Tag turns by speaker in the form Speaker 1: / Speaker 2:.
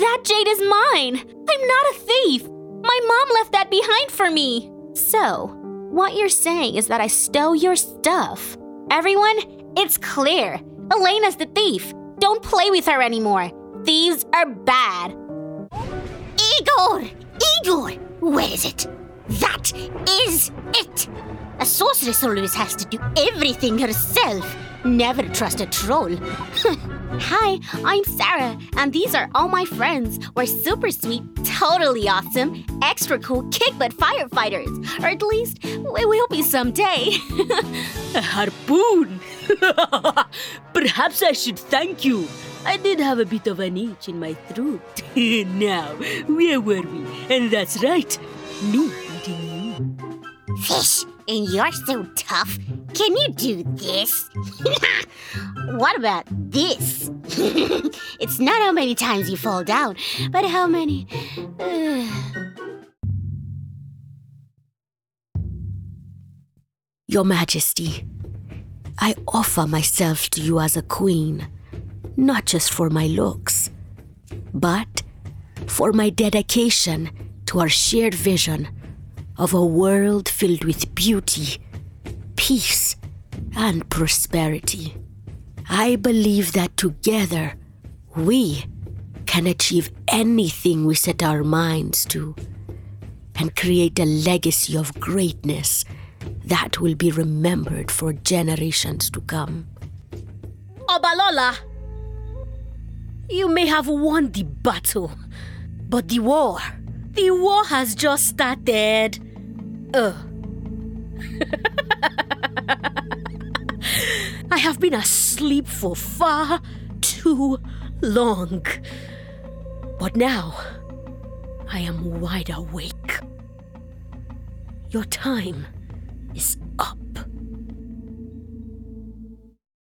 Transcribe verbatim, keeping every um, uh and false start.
Speaker 1: That jade is mine! I'm not a thief! My mom left that behind for me! So, what you're saying is that I stole your stuff. Everyone, it's clear. Elena's the thief. Don't play with her anymore. Thieves are bad.
Speaker 2: Igor! Igor! Where is it? That is it! A sorceress always has to do everything herself. Never trust a troll.
Speaker 1: Hi, I'm Sarah, and these are all my friends. We're super sweet, totally awesome, extra cool, kick-butt firefighters. Or at least, we will be someday.
Speaker 3: A harpoon! Perhaps I should thank you. I did have a bit of an itch in my throat. Now, where were we? And that's right, me eating you.
Speaker 2: Fish, and you're so tough. Can you do this? What about this? It's not how many times you fall down, but how many...
Speaker 4: Your Majesty, I offer myself to you as a queen, not just for my looks, but for my dedication to our shared vision of a world filled with beauty, peace, and prosperity. I believe that together, we can achieve anything we set our minds to and create a legacy of greatness that will be remembered for generations to come.
Speaker 3: Obalola, you may have won the battle, but the war, the war has just started. Uh. I have been asleep for far too long. But now, I am wide awake. Your time is up.